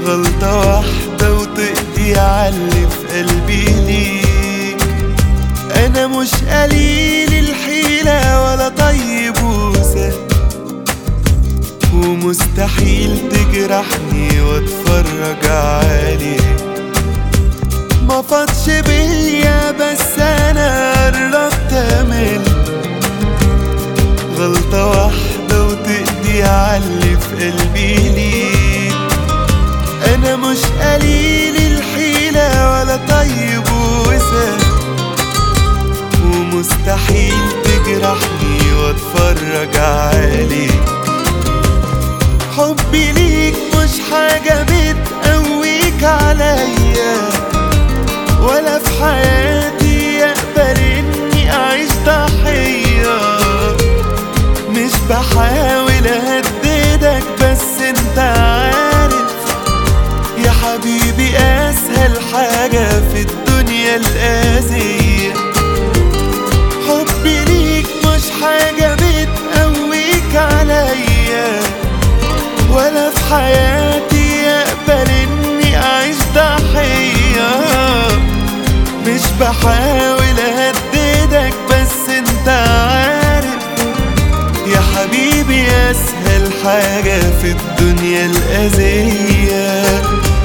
غلطة واحدة وتقضي عاللي في قلبي ليك. أنا مش قليل الحيلة ولا طيب وسهل، ومستحيل تجرحني واتفرج عليك. ما فاضش بيا بس أنا قربت أمل، غلطة واحدة وتقضي عاللي في قلبي ليك. أنا مش قليل الحيلة ولا طيب وسهل، ومستحيل تجرحني واتفرج عليك. حبي ليك مش حاجة بتقويك عليا، ولا في حياتي أقبل إني أعيش ضحية. مش بحاول أهددك بس انت عارف يا حبيبي أسهل حاجة في الدنيا الأذية. حبي ليك مش حاجة بتقويك عليا، ولا في حياتي أقبل إني أعيش ضحية. مش بحاول أهددك بس انت عارف يا حبيبي أسهل حاجة في الدنيا الأذية.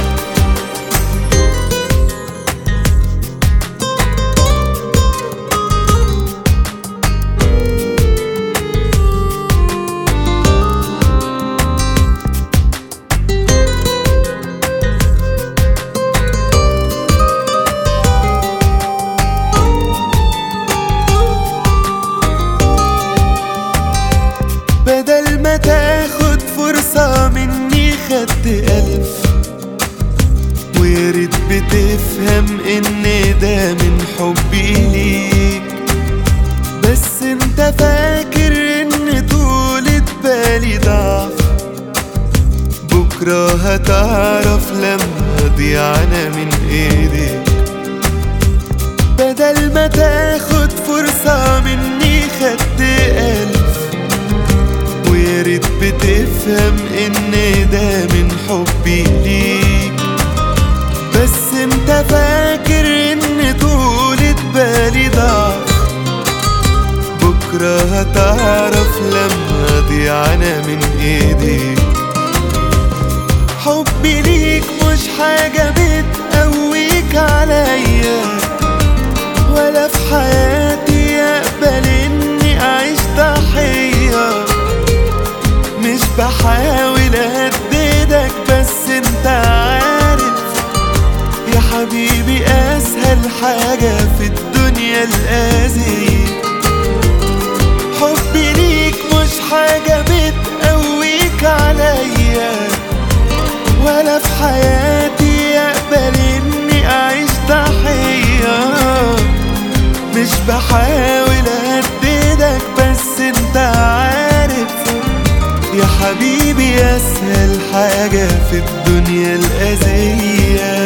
بدل ما تاخد فرصة مني خدت 1000، وياريت بتفهم ان ده من حبي ليك. بس انت فاكر ان طولة بالي ضعف، بكرة هتعرف لما اضيع انا من ايديك. بدل ما تاخد فرصة مني خدت 1000، وياريت بتفهم ان ده من حبي ليك. بس انت فاكر ان طولة بالي ضعف، بكرة هتعرف لما اضيع انا من ايديك. حبي ليك مش حاجة بتقويك عليا، ولا في حياتي اقبل اني اعيش ضحية. مش بحاول أهددك بس انت عارف يا حبيبي أسهل حاجة في الدنيا الأذية. حبي ليك مش حاجة بتقويك عليا، ولا في حياتي أقبل إني أعيش ضحية. مش بحاول أهددك بس انت عارف يا حبيبي أسهل حاجة في الدنيا الأذية.